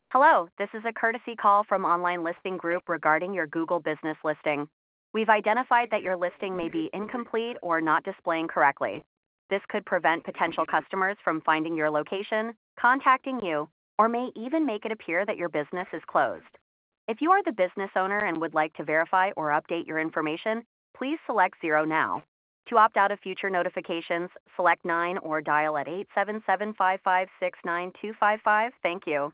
Hello, this is a courtesy call from Online Listing Group regarding your Google business listing. We've identified that your listing may be incomplete or not displaying correctly. This could prevent potential customers from finding your location, contacting you, or may even make it appear that your business is closed. If you are the business owner and would like to verify or update your information, please select 0 now. To opt out of future notifications, select 9 or dial at 877-556-9255. Thank you.